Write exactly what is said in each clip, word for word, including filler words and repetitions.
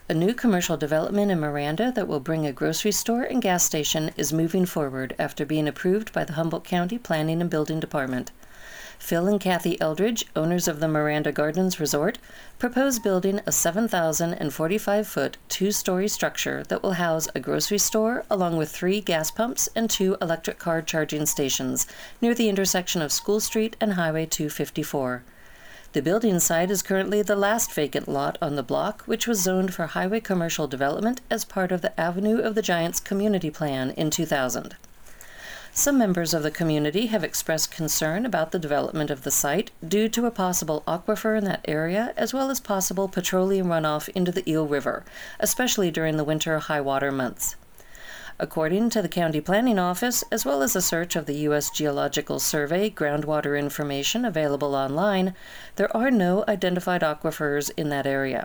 A new commercial development in Miranda that will bring a grocery store and gas station is moving forward after being approved by the Humboldt County Planning and Building Department. Phil and Kathy Eldridge, owners of the Miranda Gardens Resort, propose building a seven thousand forty-five foot, two-story structure that will house a grocery store along with three gas pumps and two electric car charging stations near the intersection of School Street and Highway two fifty-four. The building site is currently the last vacant lot on the block, which was zoned for highway commercial development as part of the Avenue of the Giants community plan in two thousand. Some members of the community have expressed concern about the development of the site due to a possible aquifer in that area, as well as possible petroleum runoff into the Eel River, especially during the winter high water months. According to the County Planning Office, as well as a search of the U S Geological Survey groundwater information available online, there are no identified aquifers in that area.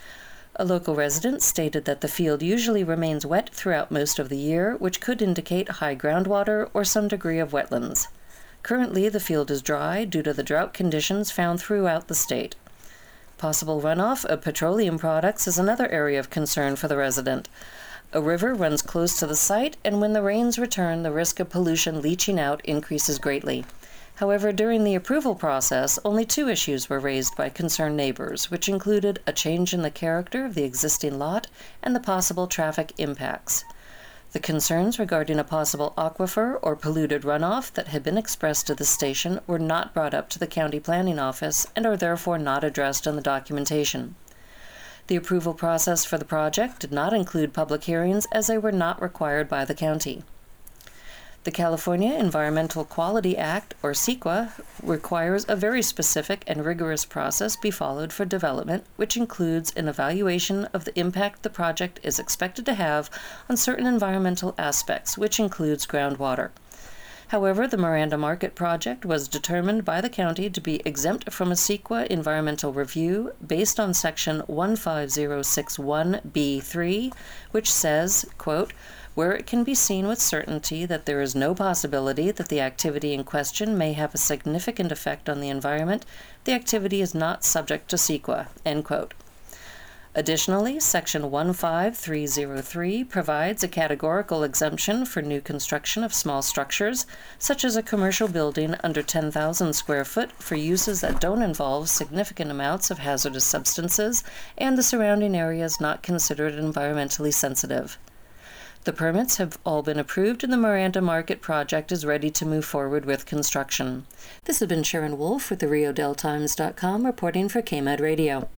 A local resident stated that the field usually remains wet throughout most of the year, which could indicate high groundwater or some degree of wetlands. Currently, the field is dry due to the drought conditions found throughout the state. Possible runoff of petroleum products is another area of concern for the resident. A river runs close to the site, and when the rains return, the risk of pollution leaching out increases greatly. However, during the approval process, only two issues were raised by concerned neighbors, which included a change in the character of the existing lot and the possible traffic impacts. The concerns regarding a possible aquifer or polluted runoff that had been expressed to the station were not brought up to the County Planning Office and are therefore not addressed in the documentation. The approval process for the project did not include public hearings as they were not required by the county. The California Environmental Quality Act, or CEQA, requires a very specific and rigorous process be followed for development, which includes an evaluation of the impact the project is expected to have on certain environmental aspects, which includes groundwater. However, the Miranda Market project was determined by the county to be exempt from a CEQA environmental review based on Section one five zero six one B three, which says, quote, where it can be seen with certainty that there is no possibility that the activity in question may have a significant effect on the environment, the activity is not subject to CEQA, end quote. Additionally, Section one five three zero three provides a categorical exemption for new construction of small structures, such as a commercial building under ten thousand square foot for uses that don't involve significant amounts of hazardous substances and the surrounding area is not considered environmentally sensitive. The permits have all been approved and the Miranda Market project is ready to move forward with construction. This has been Sharon Wolf with the Rio Del Times dot com reporting for K M E D Radio.